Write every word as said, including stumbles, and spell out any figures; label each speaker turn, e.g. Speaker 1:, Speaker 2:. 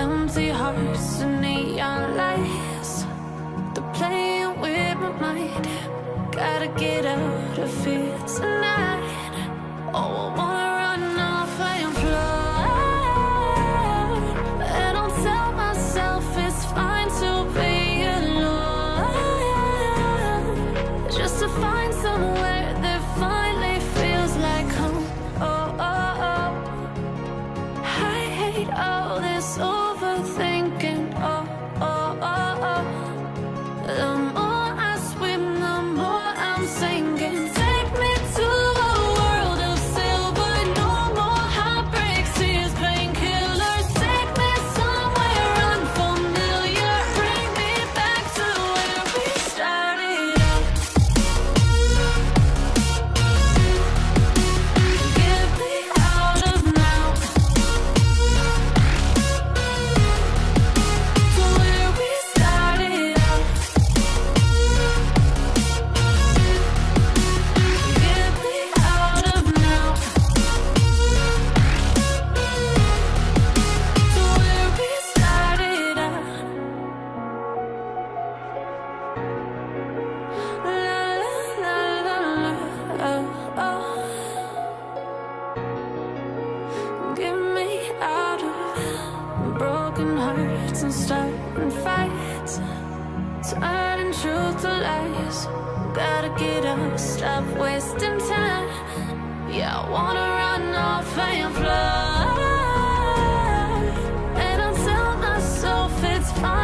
Speaker 1: empty hearts and neon lights. They're playing with my mind. Gotta get out of here tonight. Oh, I wanna run off and fly. And I'll tell myself it's fine to be alone, just to find somewhere that finally feels like home. Oh, oh, oh. I hate all this overthinking. Oh, oh, oh, oh. The more I swim, the more I'm sinking. Take me to a world of silver. No more heartbreaks, tears, painkillers. Take me somewhere unfamiliar. Bring me back to where we started out. Get me out of now, to where we started out. Get me out of now, to where we started out. La la la la la, oh, oh. Get me out of broken hearts and starting fights, turning truth to lies. Gotta get up, stop wasting time. Yeah, I wanna run off and fly. And I'll tell myself it's fine